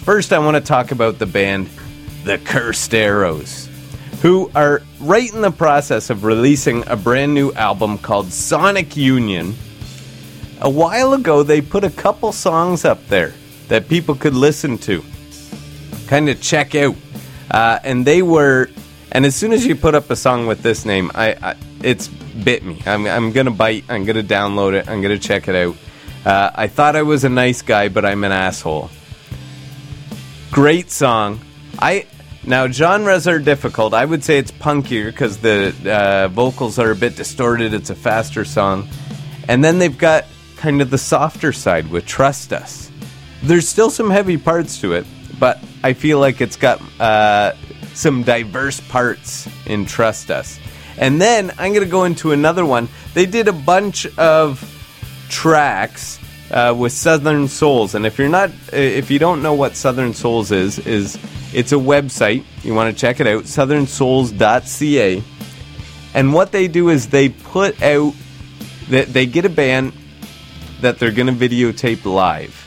First, I want to talk about the band The Cursed Arrows, who are right in the process of releasing a brand new album called Sonic Union. A while ago, they put a couple songs up there that people could listen to, kind of check out. And as soon as you put up a song with this name, it's bit me. I'm going to bite, I'm going to download it, I'm going to check it out. I thought I was a nice guy, but I'm an asshole. Great song. Now, genres are difficult. I would say it's punkier because the vocals are a bit distorted. It's a faster song. And then they've got kind of the softer side with Trust Us. There's still some heavy parts to it, but I feel like it's got some diverse parts in Trust Us. And then I'm going to go into another one. They did a bunch of tracks with Southern Souls, and if you don't know what Southern Souls is it's a website. You want to check it out, southernsouls.ca. And what they do is they put out, they get a band that they're going to videotape live.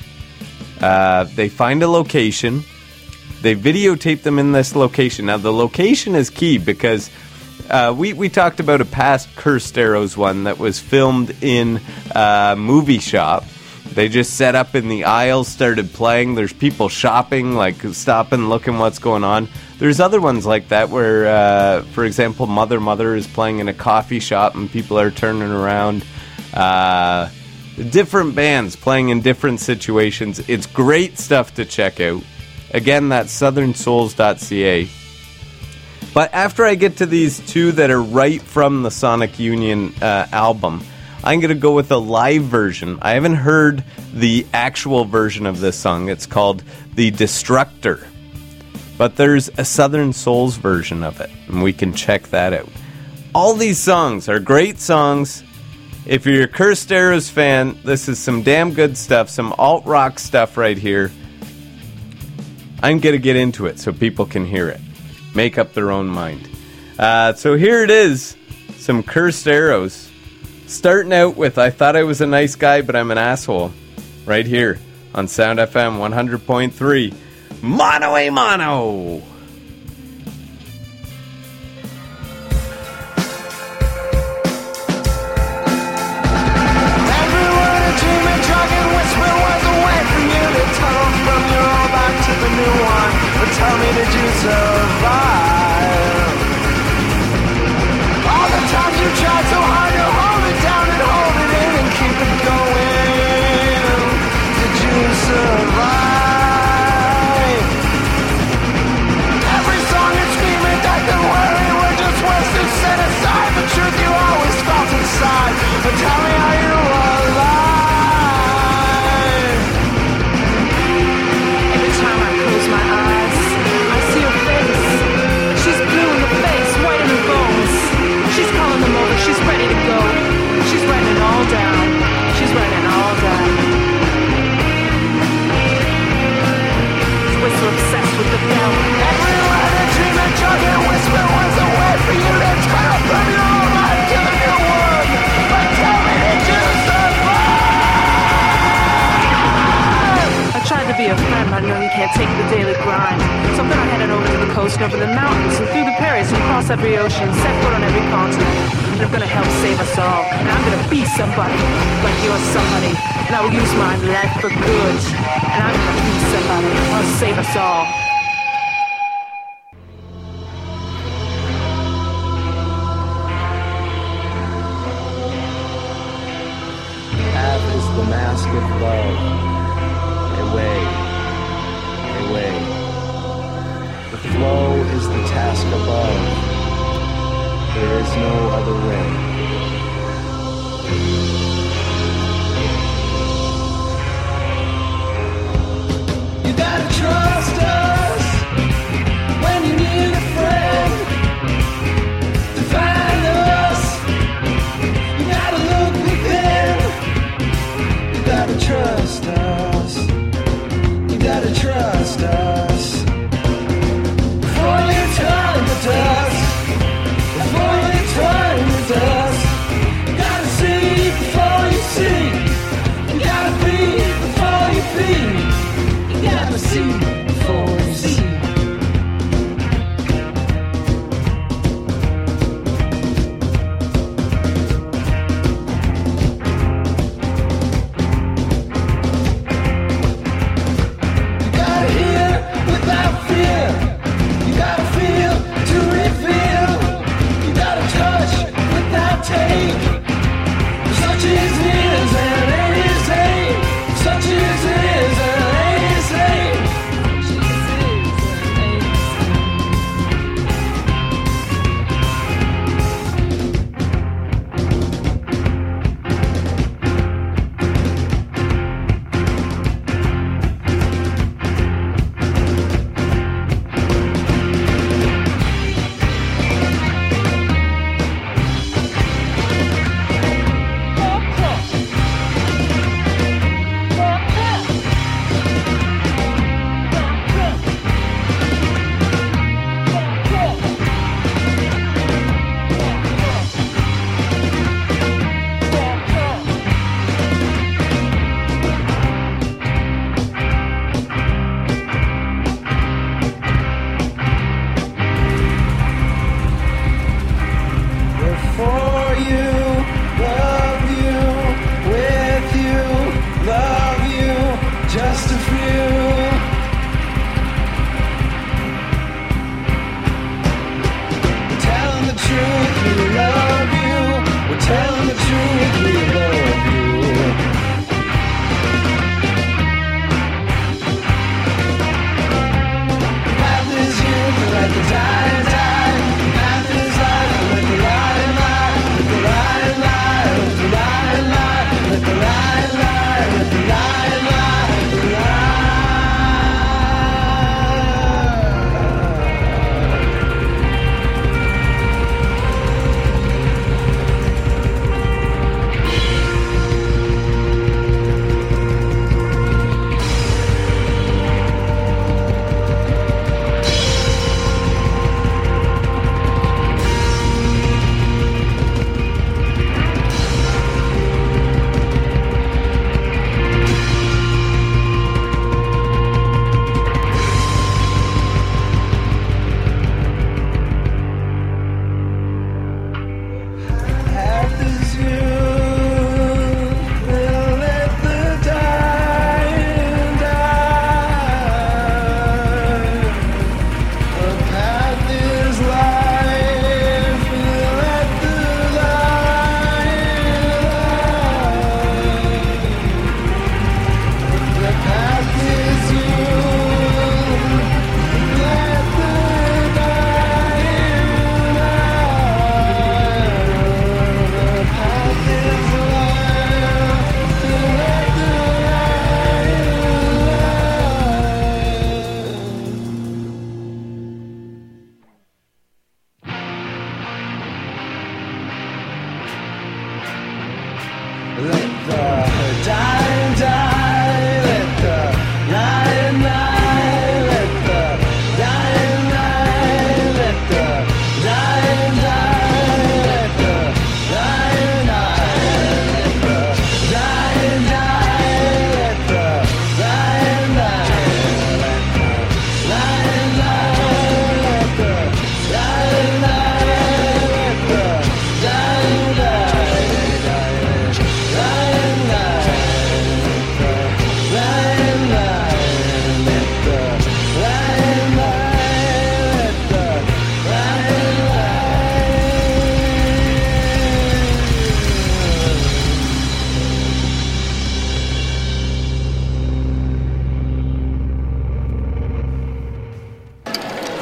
They find a location. They videotape them in this location. Now, the location is key because we talked about a past Cursed Arrows one that was filmed in a movie shop. They just set up in the aisles, started playing. There's people shopping, like stopping, looking what's going on. There's other ones like that where, for example, Mother is playing in a coffee shop and people are turning around. Different bands playing in different situations. It's great stuff to check out. Again, that's southernsouls.ca. But after I get to these two that are right from the Sonic Union album, I'm going to go with a live version. I haven't heard the actual version of this song. It's called The Destructor. But there's a Southern Souls version of it, and we can check that out. All these songs are great songs. If you're a Cursed Arrows fan, this is some damn good stuff, some alt-rock stuff right here. I'm going to get into it so people can hear it. Make up their own mind. So here it is, some Cursed Arrows. Starting out with I Thought I Was a Nice Guy, But I'm an Asshole. Right here on Sound FM 100.3. Mono a Mono! Tell me, did you survive? All the times you tried so hard to hold it down and hold it in and keep it going. Did you survive? Every song is screaming that the worry we're just wasted, set aside the truth you always felt inside. But tell me, are you alive? Every time I close my eyes, she's blue in the face, white in the bones. She's calling them over, she's ready to go. She's writing it all down. She's writing it all down. We're so obsessed with the bell. Every word a dream and drug and whisper was a way for you to tell from your own life to the new one. But tell me, did you survive? I tried to be a friend, I know you can't take the daily grind. So then I headed over to the coast and over the mountains and through the prairies and across every ocean, set foot on every continent. And I'm gonna help save us all. And I'm gonna be somebody, like you're somebody. And I will use my life for good. And I'm gonna be somebody, I'll save us all. Half is the mask of love. Away. The flow is the task above. There is no other way. You gotta trust us when you need a friend to find us. You gotta look within. You gotta trust us. You gotta trust us. Before you turn to dust. Before you turn to dust. You gotta see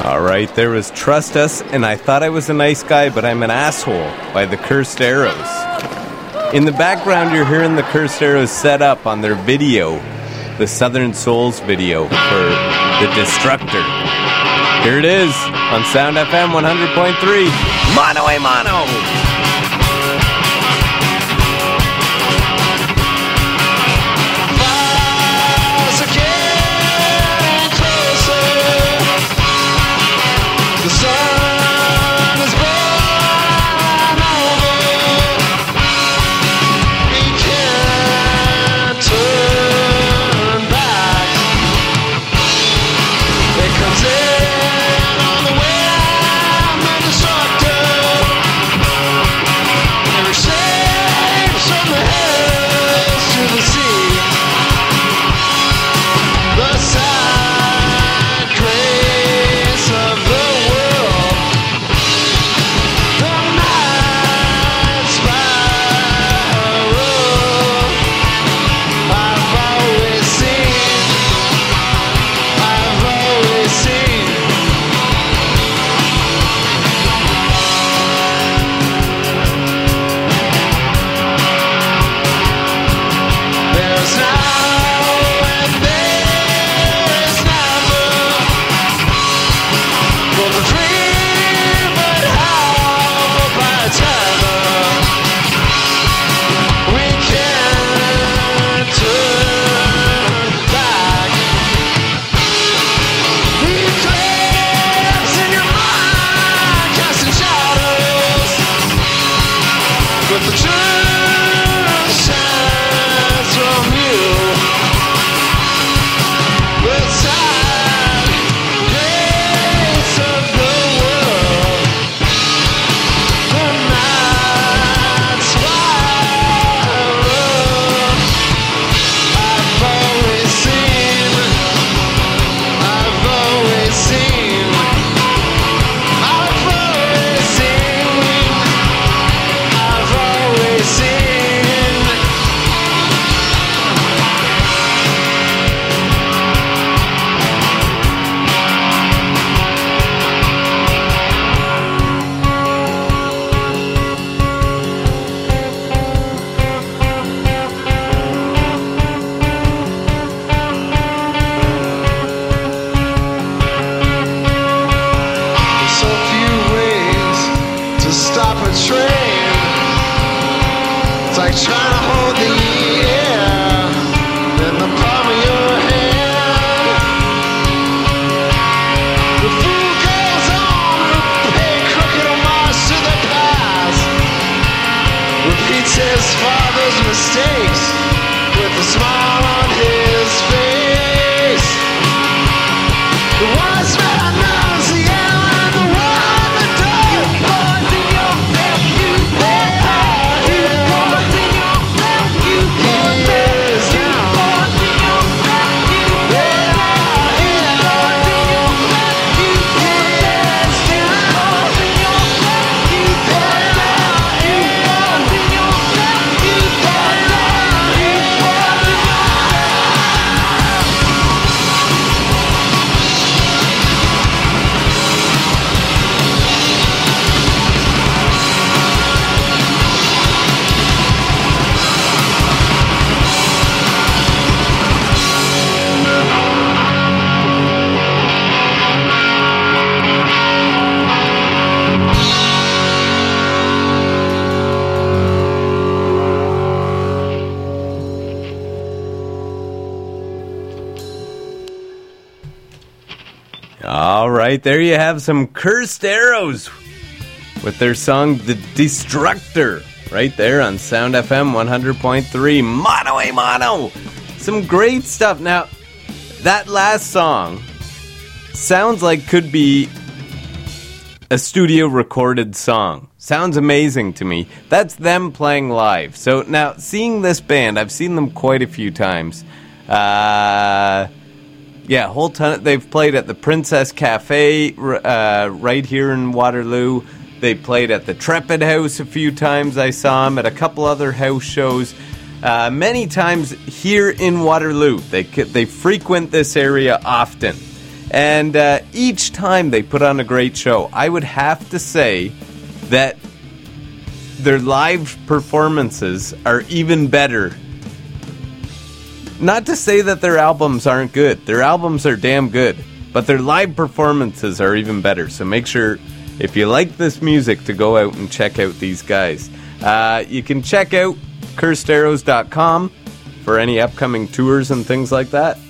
All right, there was Trust Us, and I thought I was a nice guy, but I'm an asshole by the Cursed Arrows. In the background, you're hearing the Cursed Arrows set up on their video, the Southern Souls video for The Destructor. Here it is on Sound FM 100.3, Mano a Mano! Right, there you have some Cursed Arrows with their song The Destructor right there on Sound FM 100.3, Mano a Mano. Some great stuff. Now, that last song sounds like could be a studio recorded song. Sounds amazing to me. That's them playing live. So now, seeing this band, I've seen them quite a few times. Yeah, a whole ton. They've played at the Princess Cafe right here in Waterloo. They played at the Trepid House a few times. I saw them at a couple other house shows. Many times here in Waterloo. They frequent this area often. And each time they put on a great show, I would have to say that their live performances are even better. Not to say that their albums aren't good. Their albums are damn good. But their live performances are even better. So make sure, if you like this music, to go out and check out these guys. You can check out CursedArrows.com for any upcoming tours and things like that.